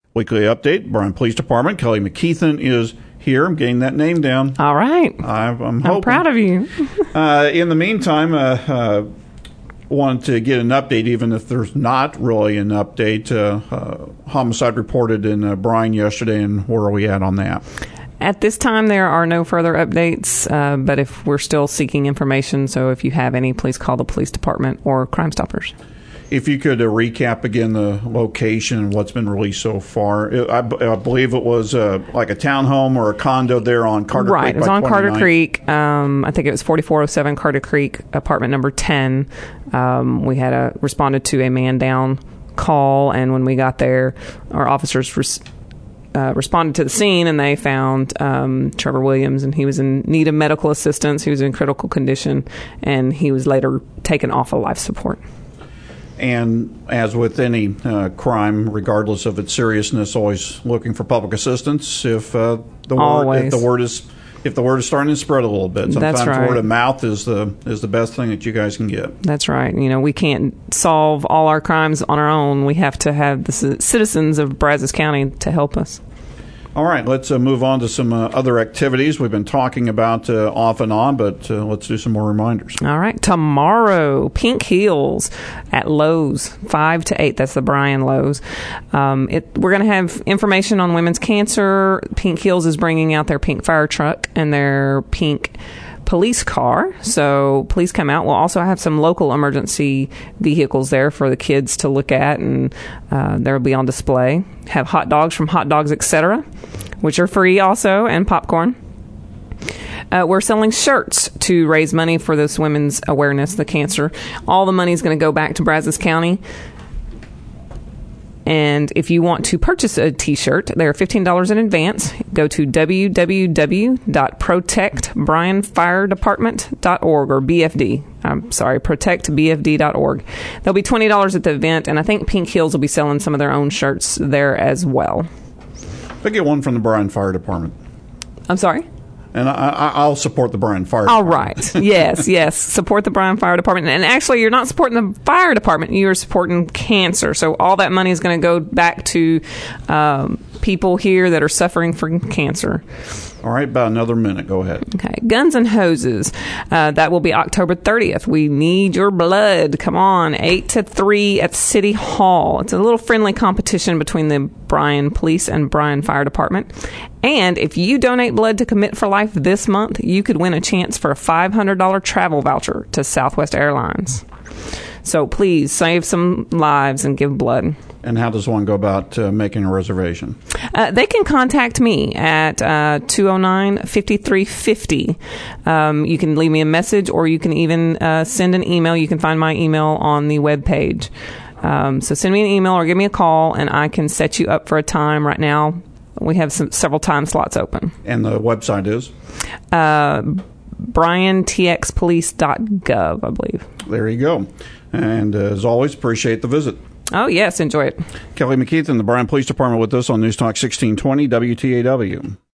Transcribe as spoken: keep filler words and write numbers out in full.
Weekly update, Bryan Police Department. Kelly McKeithen is here. I'm getting that name down. All right. I, I'm, I'm hoping. proud of you. uh, in the meantime, uh, uh, wanted to get an update, even if there's not really an update. Uh, uh, homicide reported in uh, Bryan yesterday, and where are we at on that? At this time, there are no further updates, uh, but if we're still seeking information, so if you have any, please call the police department or Crime Stoppers. If you could uh, recap again the location and what's been released so far. I, I believe it was uh, like a townhome or a condo there on Carter right, Creek. Right, it was on Carter twenty-ninth. Creek. Um, I think it was forty-four oh seven Carter Creek, apartment number ten. Um, we had a, responded to a man down call, and when we got there, our officers res- uh, responded to the scene, and they found um, Trevor Williams, and he was in need of medical assistance. He was in critical condition, and he was later taken off of life support. And as with any uh, crime, regardless of its seriousness, always looking for public assistance. If uh, the word, if the word is, if the word is starting to spread a little bit, sometimes That's right. word of mouth is the is the best thing that you guys can get. That's right. You know, we can't solve all our crimes on our own. We have to have the c- citizens of Brazos County to help us. All right, let's uh, move on to some uh, other activities we've been talking about uh, off and on, but uh, let's do some more reminders. All right, tomorrow, Pink Heels at Lowe's, five to eight. That's the Bryan Lowe's. Um, it, we're going to have information on women's cancer. Pink Heels is bringing out their pink fire truck and their pink police car, so please come out. We'll also have some local emergency vehicles there for the kids to look at, and uh, they'll be on display. Have hot dogs from Hot Dogs Etc., which are free also, and popcorn. Uh, we're selling shirts to raise money for this women's awareness, the cancer. All the money is going to go back to Brazos County. And if you want to purchase a T-shirt, they're fifteen dollars in advance. Go to w w w dot protect bryan fire department dot org or B F D. I'm sorry, protect b f d dot org. There'll be twenty dollars at the event, and I think Pink Heels will be selling some of their own shirts there as well. I get one from the Bryan Fire Department. I'm sorry? And I, I, I'll support the Bryan Fire All Department. right. Yes, yes. Support the Bryan Fire Department. And actually, you're not supporting the fire department. You're supporting cancer. So all that money is going to go back to um, people here that are suffering from cancer. All right, about another minute. Go ahead. Okay. Guns and Hoses. Uh, that will be October thirtieth. We need your blood. Come on. eight to three at City Hall. It's a little friendly competition between the Bryan Police and Bryan Fire Department. And if you donate blood to Commit for Life this month, you could win a chance for a five hundred dollars travel voucher to Southwest Airlines. So please save some lives and give blood. And how does one go about uh, making a reservation? Uh, they can contact me at uh, two oh nine, five three five oh. Um, you can leave me a message, or you can even uh, send an email. You can find my email on the webpage. Um, so send me an email or give me a call, and I can set you up for a time. Right now, we have some, several time slots open. And the website is? Uh, bryan t x police dot gov, I believe. There you go. And uh, as always, appreciate the visit. Oh, yes. Enjoy it. Kelly McKeithen, the Bryan Police Department, with us on News Talk sixteen twenty W T A W.